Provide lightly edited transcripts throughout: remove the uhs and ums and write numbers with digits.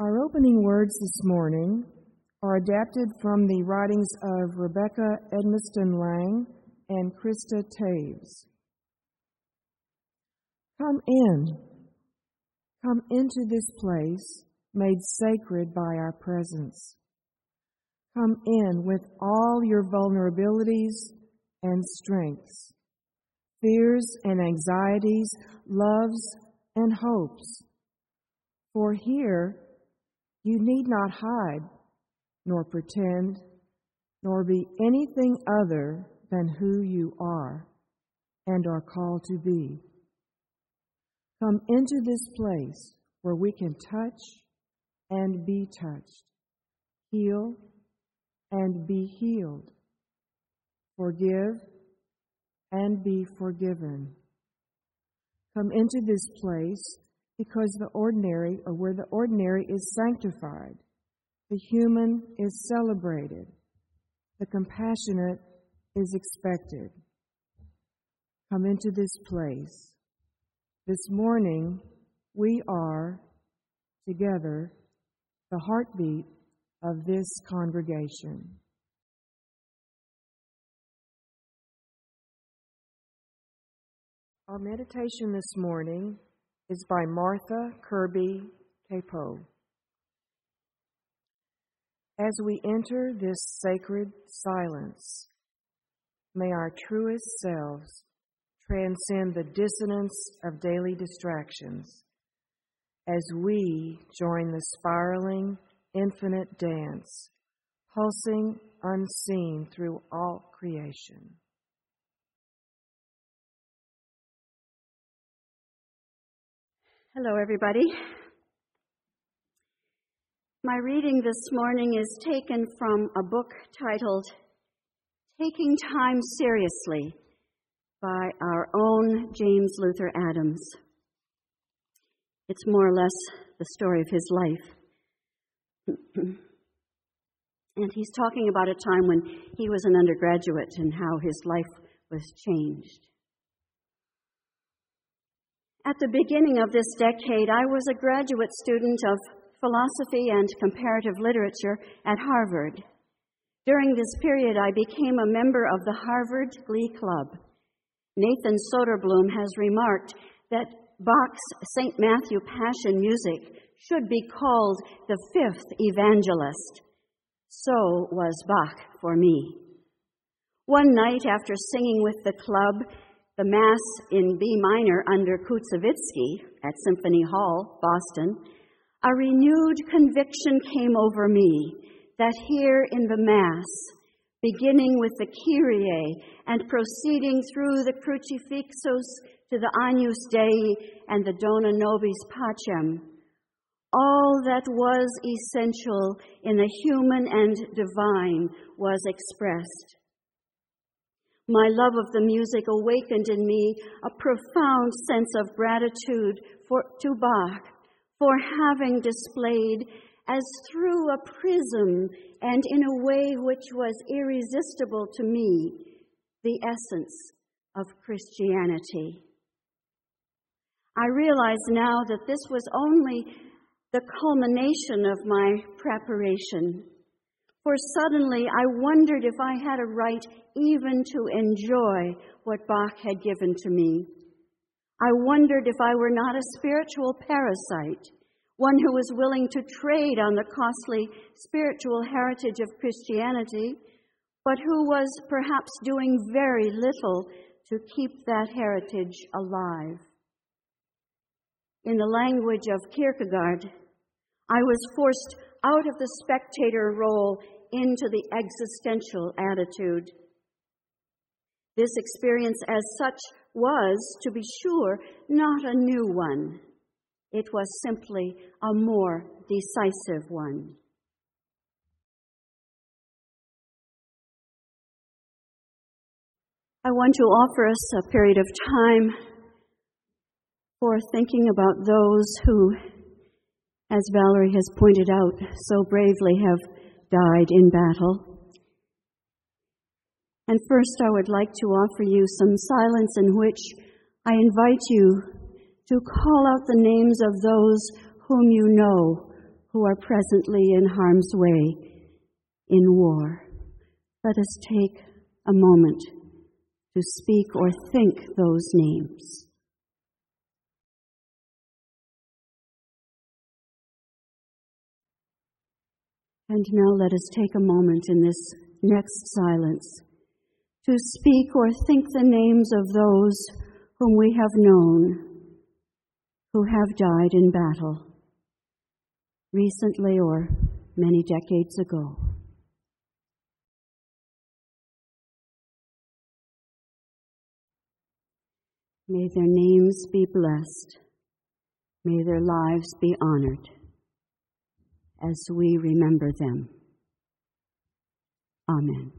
Our opening words this morning are adapted from the writings of Rebecca Edmiston Lang and Krista Taves. Come into this place made sacred by our presence. Come in with all your vulnerabilities and strengths, fears and anxieties, loves and hopes. For here you need not hide, nor pretend, nor be anything other than who you are and are called to be. Come into this place where we can touch and be touched, heal and be healed, forgive and be forgiven. Come into this place because where the ordinary is sanctified, the human is celebrated, the compassionate is expected. Come into this place. This morning, we are, together, the heartbeat of this congregation. Our meditation this morning is by Martha Kirby Capo. As we enter this sacred silence, may our truest selves transcend the dissonance of daily distractions as we join the spiraling, infinite dance, pulsing unseen through all creation. Hello, everybody. My reading this morning is taken from a book titled Taking Time Seriously by our own James Luther Adams. It's more or less the story of his life. And he's talking about a time when he was an undergraduate and how his life was changed. At the beginning of this decade, I was a graduate student of philosophy and comparative literature at Harvard. During this period, I became a member of the Harvard Glee Club. Nathan Soderblom has remarked that Bach's St. Matthew Passion music should be called the fifth evangelist. So was Bach for me. One night after singing with the club, the Mass in B minor under Kutsevitsky at Symphony Hall, Boston, a renewed conviction came over me that here in the Mass, beginning with the Kyrie and proceeding through the Crucifixus to the Agnus Dei and the Dona Nobis Pacem, all that was essential in the human and divine was expressed. My love of the music awakened in me a profound sense of gratitude to Bach for having displayed, as through a prism and in a way which was irresistible to me, the essence of Christianity. I realize now that this was only the culmination of my preparation. For suddenly I wondered if I had a right even to enjoy what Bach had given to me. I wondered if I were not a spiritual parasite, one who was willing to trade on the costly spiritual heritage of Christianity, but who was perhaps doing very little to keep that heritage alive. In the language of Kierkegaard, I was forced out of the spectator role into the existential attitude. This experience as such was, to be sure, not a new one. It was simply a more decisive one. I want to offer us a period of time for thinking about those who, as Valerie has pointed out, so bravely have died in battle. And first, I would like to offer you some silence in which I invite you to call out the names of those whom you know who are presently in harm's way in war. Let us take a moment to speak or think those names. And now let us take a moment in this next silence to speak or think the names of those whom we have known, who have died in battle, recently or many decades ago. May their names be blessed. May their lives be honored as we remember them. Amen.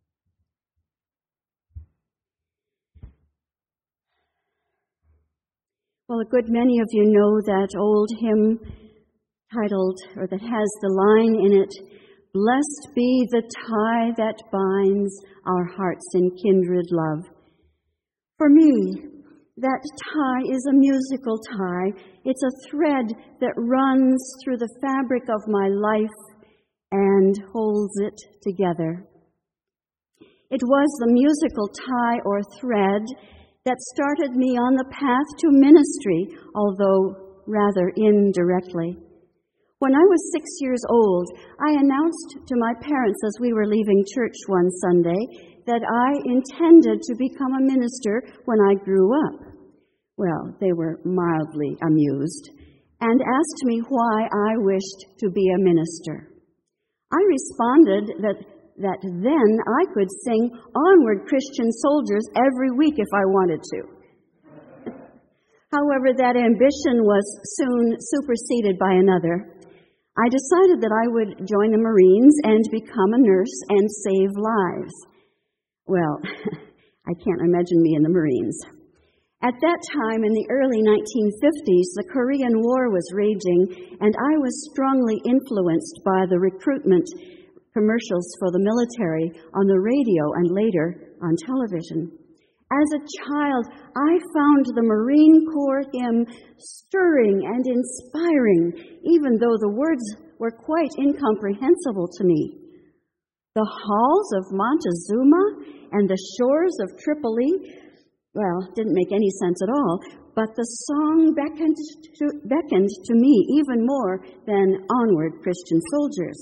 Well, a good many of you know that old hymn titled, or that has the line in it, "Blessed be the tie that binds our hearts in kindred love." For me, that tie is a musical tie. It's a thread that runs through the fabric of my life and holds it together. It was the musical tie or thread that started me on the path to ministry, although rather indirectly. When I was 6 years old, I announced to my parents as we were leaving church one Sunday that I intended to become a minister when I grew up. Well, they were mildly amused and asked me why I wished to be a minister. I responded that then I could sing "Onward, Christian Soldiers" every week if I wanted to. However, that ambition was soon superseded by another. I decided that I would join the Marines and become a nurse and save lives. Well, I can't imagine me in the Marines. At that time, in the early 1950s, the Korean War was raging, and I was strongly influenced by the recruitment commercials for the military on the radio and later on television. As a child, I found the Marine Corps hymn stirring and inspiring, even though the words were quite incomprehensible to me. The halls of Montezuma and the shores of Tripoli, well, didn't make any sense at all, but the song beckoned to me even more than "Onward, Christian Soldiers."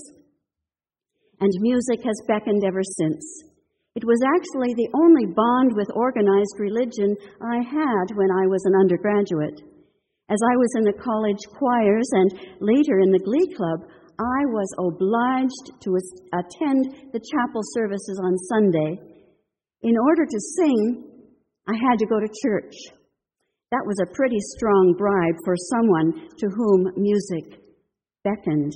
And music has beckoned ever since. It was actually the only bond with organized religion I had when I was an undergraduate. As I was in the college choirs and later in the Glee Club, I was obliged to attend the chapel services on Sunday. In order to sing, I had to go to church. That was a pretty strong bribe for someone to whom music beckoned.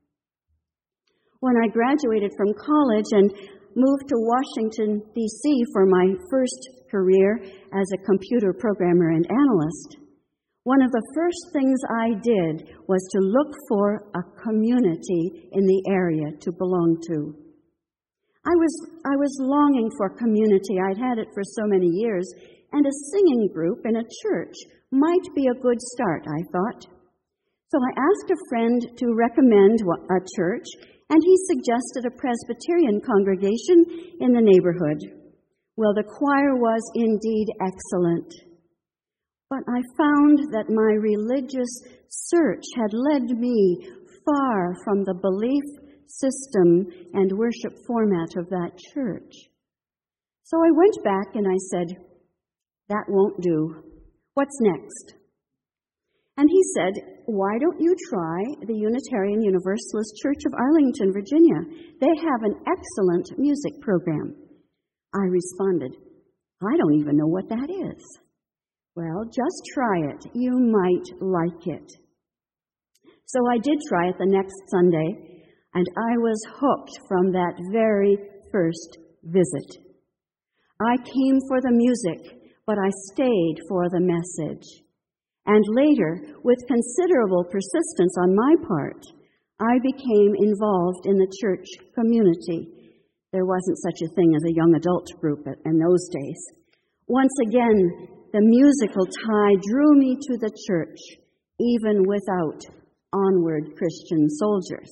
When I graduated from college and moved to Washington, D.C. for my first career as a computer programmer and analyst, one of the first things I did was to look for a community in the area to belong to. I was longing for community. I'd had it for so many years, and a singing group in a church might be a good start, I thought. So I asked a friend to recommend a church, and he suggested a Presbyterian congregation in the neighborhood. Well, the choir was indeed excellent, but I found that my religious search had led me far from the belief system and worship format of that church. So I went back and I said, "That won't do. What's next?" And he said, "Why don't you try the Unitarian Universalist Church of Arlington, Virginia? They have an excellent music program." I responded, "I don't even know what that is." "Well, just try it. You might like it." So I did try it the next Sunday, and I was hooked from that very first visit. I came for the music, but I stayed for the message. And later, with considerable persistence on my part, I became involved in the church community. There wasn't such a thing as a young adult group in those days. Once again, the musical tie drew me to the church, even without onward Christian soldiers.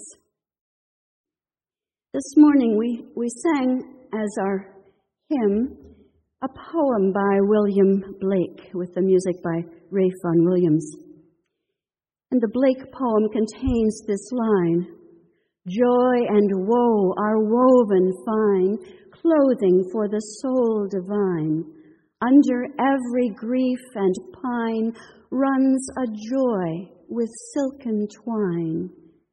This morning we sang as our hymn a poem by William Blake with the music by Ralph Vaughan Williams. And the Blake poem contains this line: "Joy and woe are woven fine, clothing for the soul divine. Under every grief and pine runs a joy with silken twine."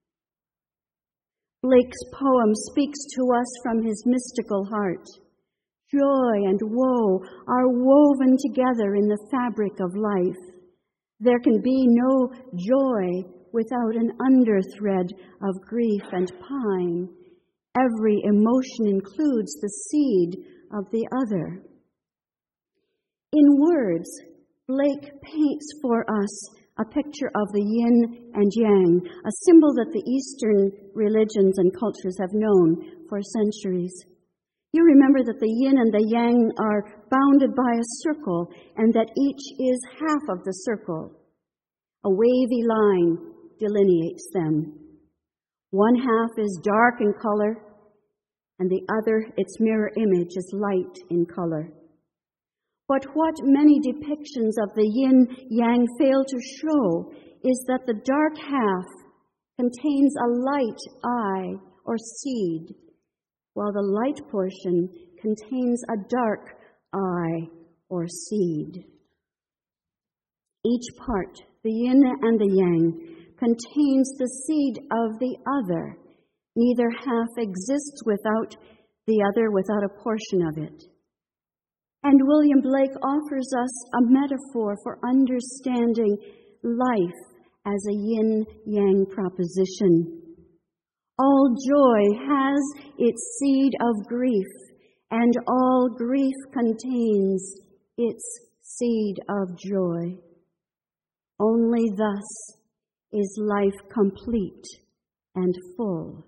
Blake's poem speaks to us from his mystical heart. Joy and woe are woven together in the fabric of life. There can be no joy without an underthread of grief and pine. Every emotion includes the seed of the other. In words, Blake paints for us a picture of the yin and yang, a symbol that the Eastern religions and cultures have known for centuries. You remember that the yin and the yang are bounded by a circle, and that each is half of the circle. A wavy line delineates them. One half is dark in color, and the other, its mirror image, is light in color. But what many depictions of the yin-yang fail to show is that the dark half contains a light eye or seed, while the light portion contains a dark eye or seed. Each part, the yin and the yang, contains the seed of the other. Neither half exists without the other, without a portion of it. And William Blake offers us a metaphor for understanding life as a yin-yang proposition. All joy has its seed of grief, and all grief contains its seed of joy. Only thus is life complete and full.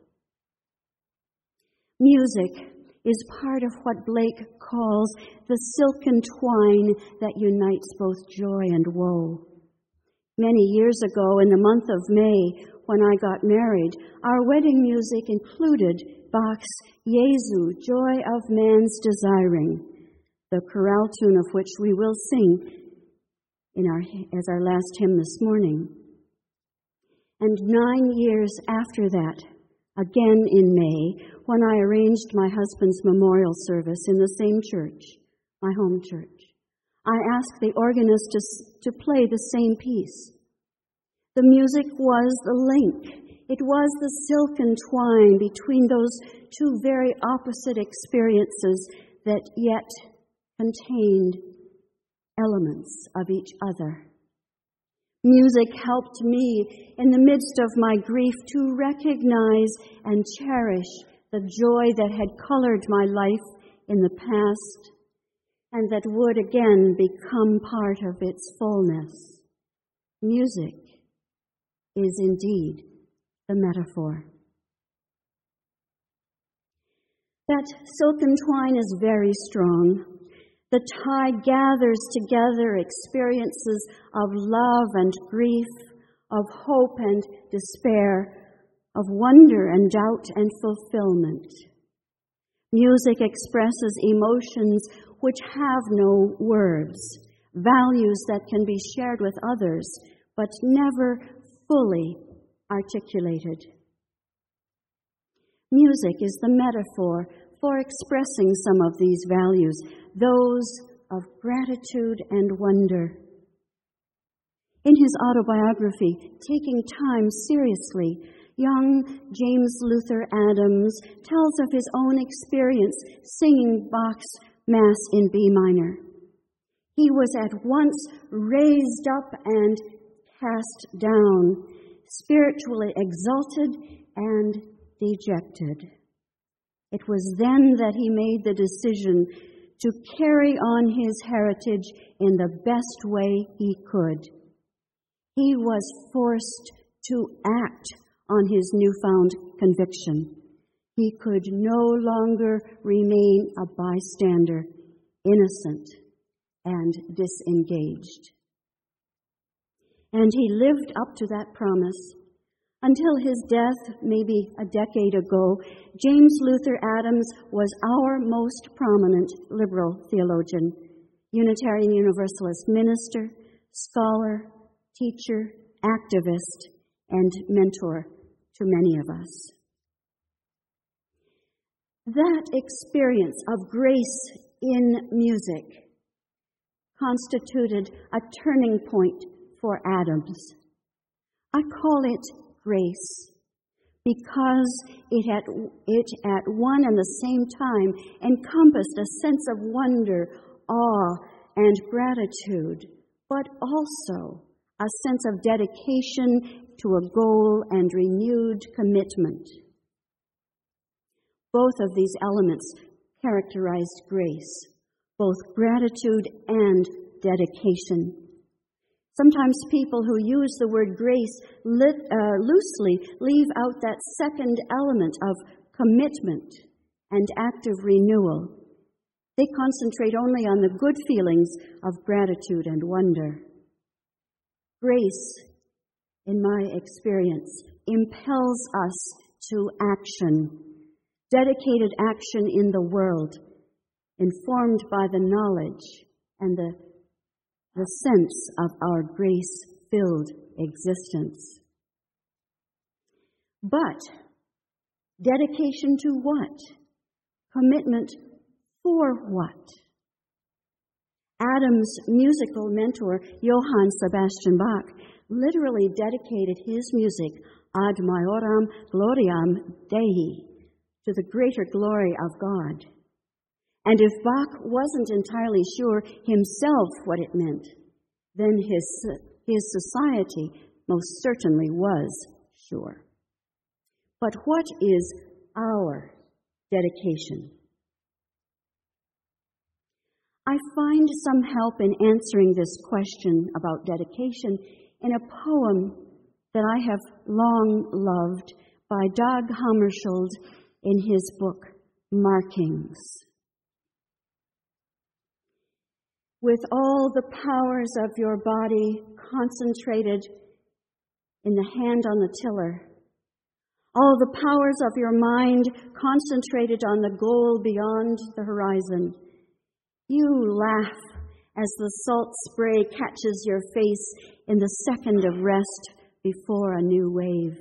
Music is part of what Blake calls the silken twine that unites both joy and woe. Many years ago, in the month of May, when I got married, our wedding music included Bach's Jesu, Joy of Man's Desiring, the chorale tune of which we will sing as our last hymn this morning. And 9 years after that, again in May, when I arranged my husband's memorial service in the same church, my home church, I asked the organist to play the same piece. The music was the link. It was the silken twine between those two very opposite experiences that yet contained elements of each other. Music helped me in the midst of my grief to recognize and cherish the joy that had colored my life in the past and that would again become part of its fullness. Music is indeed the metaphor. That silken twine is very strong. The tie gathers together experiences of love and grief, of hope and despair, of wonder and doubt and fulfillment. Music expresses emotions which have no words, values that can be shared with others, but never fully articulated. Music is the metaphor for expressing some of these values, those of gratitude and wonder. In his autobiography, Taking Time Seriously, young James Luther Adams tells of his own experience singing Bach's Mass in B minor. He was at once raised up and cast down, spiritually exalted and dejected. It was then that he made the decision to carry on his heritage in the best way he could. He was forced to act on his newfound conviction. He could no longer remain a bystander, innocent and disengaged. And he lived up to that promise, Until his death, maybe a decade ago, James Luther Adams was our most prominent liberal theologian, Unitarian Universalist minister, scholar, teacher, activist, and mentor to many of us. That experience of grace in music constituted a turning point for Adams. I call it grace because it at one and the same time encompassed a sense of wonder, awe, and gratitude, but also a sense of dedication to a goal and renewed commitment. Both of these elements characterized grace, both gratitude and dedication. Sometimes people who use the word grace loosely leave out that second element of commitment and active renewal. They concentrate only on the good feelings of gratitude and wonder. Grace, in my experience, impels us to action, dedicated action in the world, informed by the knowledge and the sense of our grace-filled existence. But dedication to what? Commitment for what? Adam's musical mentor, Johann Sebastian Bach, literally dedicated his music ad maiorem gloriam Dei, to the greater glory of God. And if Bach wasn't entirely sure himself what it meant, then his society most certainly was sure. But what is our dedication? I find some help in answering this question about dedication in a poem that I have long loved by Dag Hammarskjöld in his book, Markings. With all the powers of your body concentrated in the hand on the tiller, all the powers of your mind concentrated on the goal beyond the horizon, you laugh as the salt spray catches your face in the second of rest before a new wave,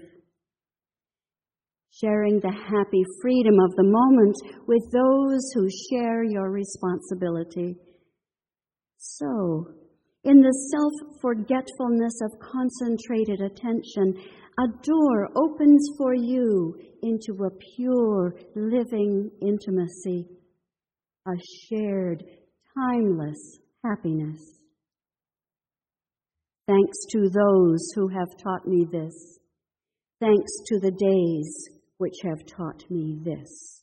sharing the happy freedom of the moment with those who share your responsibility. So, in the self-forgetfulness of concentrated attention, a door opens for you into a pure, living intimacy, a shared, timeless happiness. Thanks to those who have taught me this. Thanks to the days which have taught me this.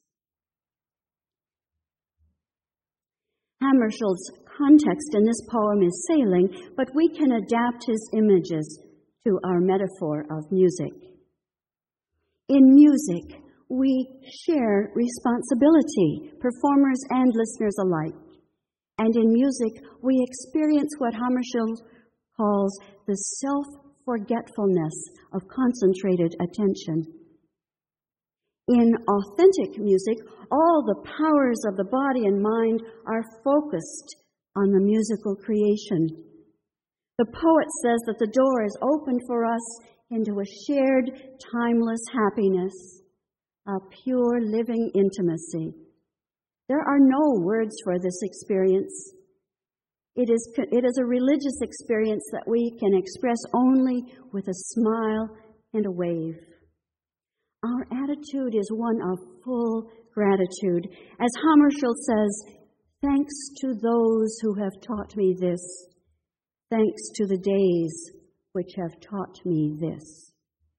Hammarskjöld's context in this poem is sailing, but we can adapt his images to our metaphor of music. In music, we share responsibility, performers and listeners alike. And in music, we experience what Hammarskjöld calls the self-forgetfulness of concentrated attention. In authentic music, all the powers of the body and mind are focused on the musical creation. The poet says that the door is open for us into a shared, timeless happiness, a pure, living intimacy. There are no words for this experience. It is a religious experience that we can express only with a smile and a wave. Our attitude is one of full gratitude. As Hammarskjöld says, thanks to those who have taught me this. Thanks to the days which have taught me this.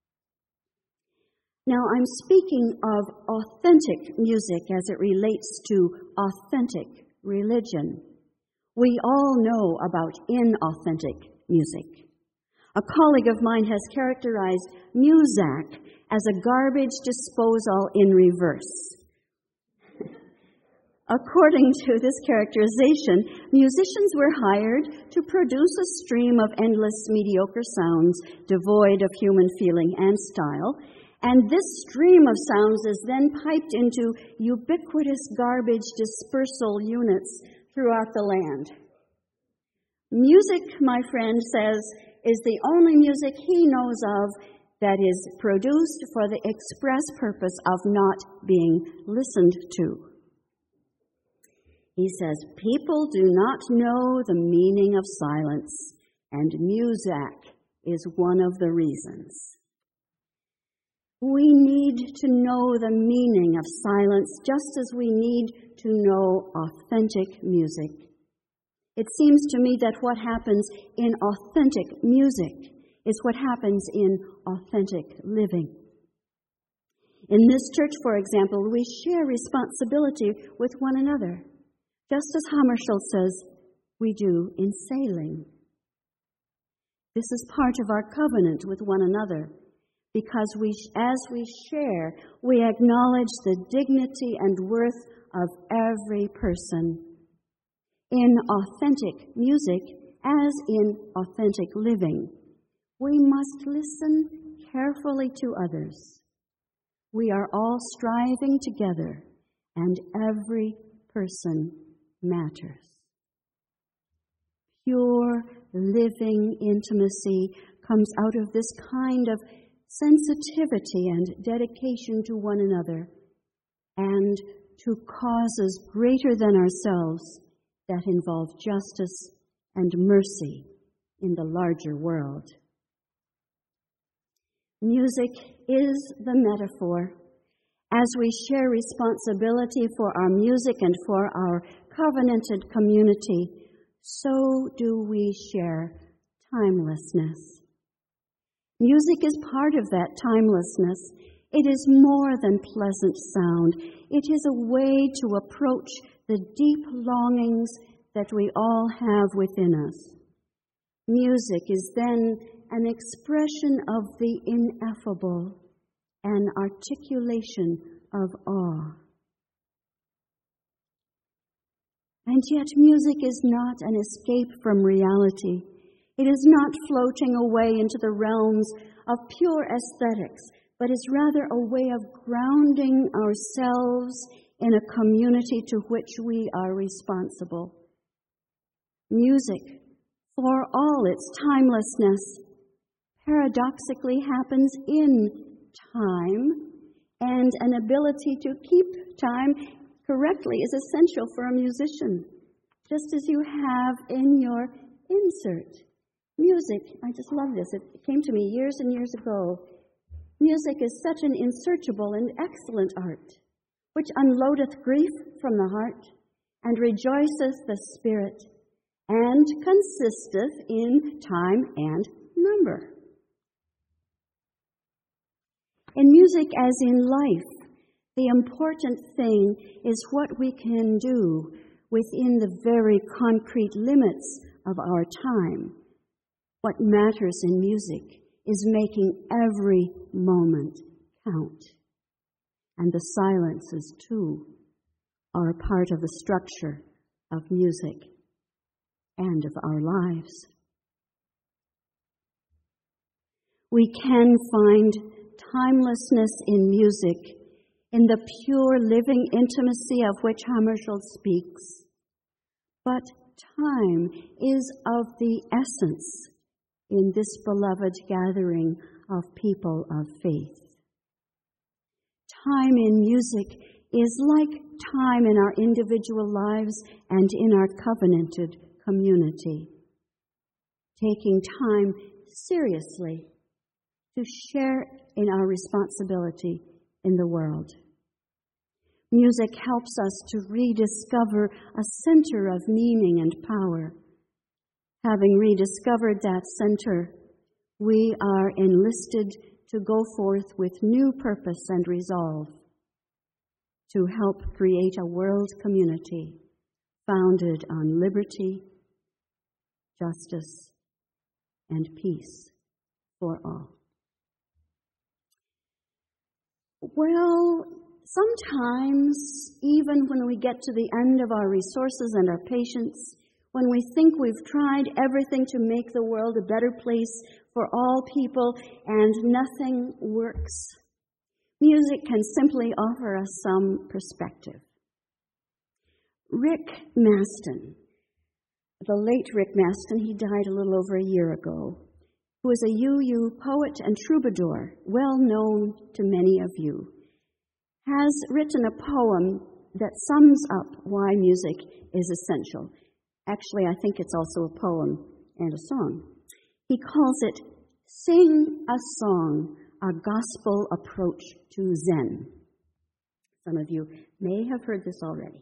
Now, I'm speaking of authentic music as it relates to authentic religion. We all know about inauthentic music. A colleague of mine has characterized Muzak as a garbage disposal in reverse. According to this characterization, musicians were hired to produce a stream of endless mediocre sounds devoid of human feeling and style, and this stream of sounds is then piped into ubiquitous garbage dispersal units throughout the land. Music, my friend says, is the only music he knows of that is produced for the express purpose of not being listened to. He says, people do not know the meaning of silence, and music is one of the reasons. We need to know the meaning of silence just as we need to know authentic music. It seems to me that what happens in authentic music is what happens in authentic living. In this church, for example, we share responsibility with one another, just as Hammarskjöld says we do in sailing. This is part of our covenant with one another, because as we share, we acknowledge the dignity and worth of every person. In authentic music, as in authentic living, we must listen carefully to others. We are all striving together, and every person matters. Pure, living intimacy comes out of this kind of sensitivity and dedication to one another and to causes greater than ourselves that involve justice and mercy in the larger world. Music is the metaphor. As we share responsibility for our music and for our covenanted community, so do we share timelessness. Music is part of that timelessness. It is more than pleasant sound. It is a way to approach the deep longings that we all have within us. Music is then an expression of the ineffable, an articulation of awe. And yet music is not an escape from reality. It is not floating away into the realms of pure aesthetics, but is rather a way of grounding ourselves in a community to which we are responsible. Music, for all its timelessness, paradoxically happens in time, and an ability to keep time correctly is essential for a musician, just as you have in your insert. Music, I just love this. It came to me years and years ago. Music is such an unsearchable and excellent art, which unloadeth grief from the heart, and rejoiceth the spirit, and consisteth in time and number. In music, as in life, the important thing is what we can do within the very concrete limits of our time. What matters in music is making every moment count. And the silences, too, are a part of the structure of music and of our lives. We can find timelessness in music, in the pure living intimacy of which Hammarskjöld speaks. But time is of the essence in this beloved gathering of people of faith. Time in music is like time in our individual lives and in our covenanted community. Taking time seriously to share in our responsibility in the world. Music helps us to rediscover a center of meaning and power. Having rediscovered that center, we are enlisted to go forth with new purpose and resolve to help create a world community founded on liberty, justice, and peace for all. Well, Sometimes, even when we get to the end of our resources and our patience, when we think we've tried everything to make the world a better place for all people and nothing works, music can simply offer us some perspective. Rick Maston, the late Rick Maston, he died a little over a year ago, who is a UU poet and troubadour, well known to many of you, has written a poem that sums up why music is essential. Actually, I think it's also a poem and a song. He calls it Sing a Song, a Gospel Approach to Zen. Some of you may have heard this already.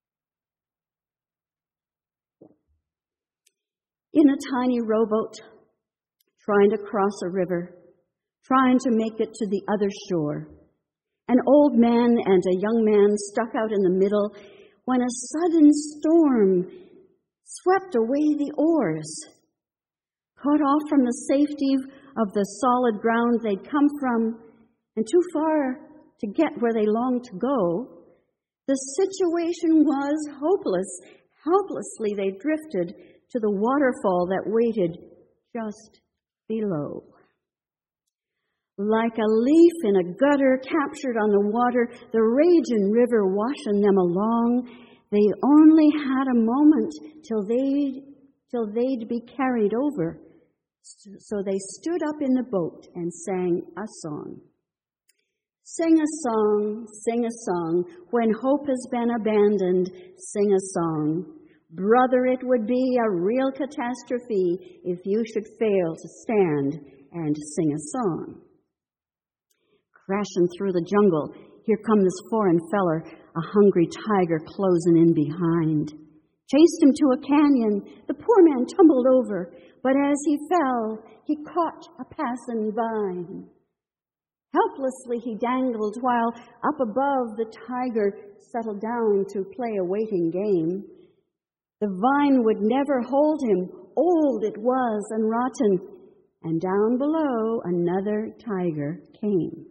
In a tiny rowboat, trying to cross a river, trying to make it to the other shore, an old man and a young man stuck out in the middle when a sudden storm swept away the oars. Cut off from the safety of the solid ground they'd come from and too far to get where they longed to go, the situation was hopeless. Helplessly they drifted to the waterfall that waited just below. Like a leaf in a gutter captured on the water, the raging river washing them along, they only had a moment till they'd be carried over. So they stood up in the boat and sang a song. Sing a song, when hope has been abandoned, sing a song. Brother, it would be a real catastrophe if you should fail to stand and sing a song. Crashing through the jungle, here come this foreign feller, a hungry tiger closing in behind. Chased him to a canyon, the poor man tumbled over, but as he fell, he caught a passing vine. Helplessly he dangled while up above the tiger settled down to play a waiting game. The vine would never hold him, old it was and rotten, and down below another tiger came.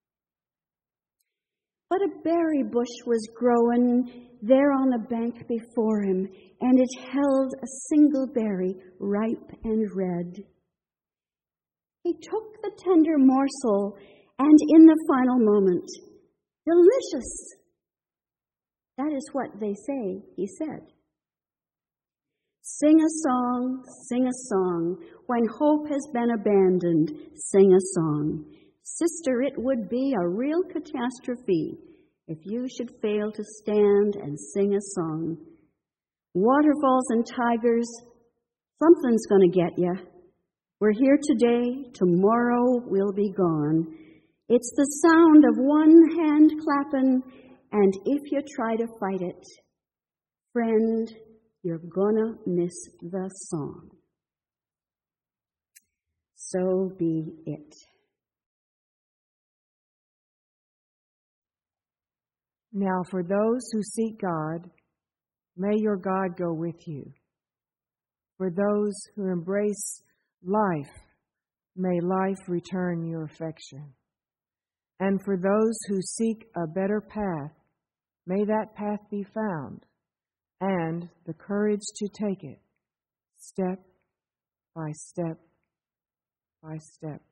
But a berry bush was growing there on the bank before him, and it held a single berry, ripe and red. He took the tender morsel, and in the final moment, delicious! That is what they say, he said. Sing a song, when hope has been abandoned, sing a song. Sister, it would be a real catastrophe if you should fail to stand and sing a song. Waterfalls and tigers, something's going to get you. We're here today, tomorrow we'll be gone. It's the sound of one hand clapping, and if you try to fight it, friend, you're gonna miss the song. So be it. Now for those who seek God, may your God go with you. For those who embrace life, may life return your affection. And for those who seek a better path, may that path be found, and the courage to take it, step by step by step.